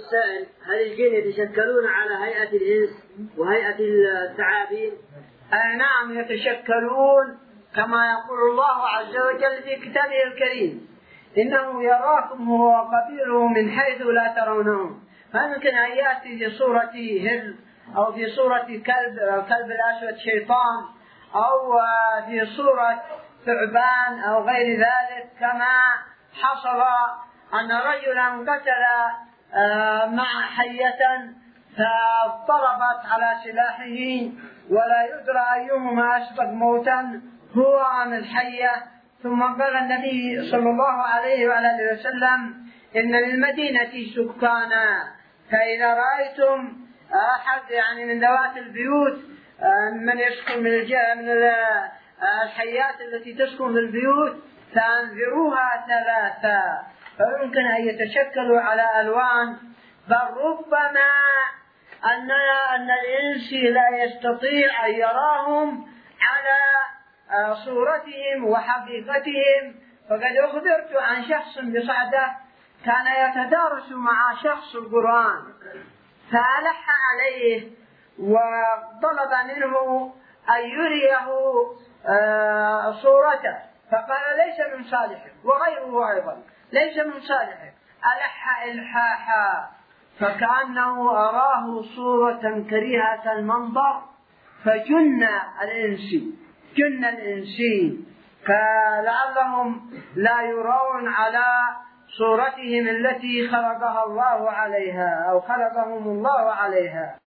السائل: هل الجن يتشكلون على هيئة الإنس وهيئة الثعابين؟ نعم يتشكلون، كما يقول الله عز وجل في كتابه الكريم: إنه يراكم هو وقبيله من حيث لا ترونهم. فيمكن أن يأتي في صورة هل، أو في صورة كلب الأسود شيطان، أو في صورة ثعبان أو غير ذلك، كما حصل أن رجلا قتل مع حية فضربت على سلاحه ولا يدرى أيهما أسبق موتا، هو أم الحية. ثم قال النبي صلى الله عليه وآله وسلم: إن للمدينة سكانا، فإذا رأيتم أحد من ذوات البيوت من يسكن من الحيات التي تسكن في البيوت فأنذروها ثلاثا. فيمكن أن يتشكلوا على ألوان، بل ربما أن الإنس لا يستطيع أن يراهم على صورتهم وحقيقتهم. فقد أخبرت عن شخص بصعدة كان يتدارس مع شخص القرآن، فألح عليه وطلب منه أن يريه صورته، فقال: ليس من صالحك، وغيره أيضا ليس من صالحك. ألح إلحاحا، فكأنه أراه صورة كريهة المنظر، فجن الإنسي، فلعلهم لا يرون على صورتهم التي خلقها الله عليها أو خلقهم الله عليها.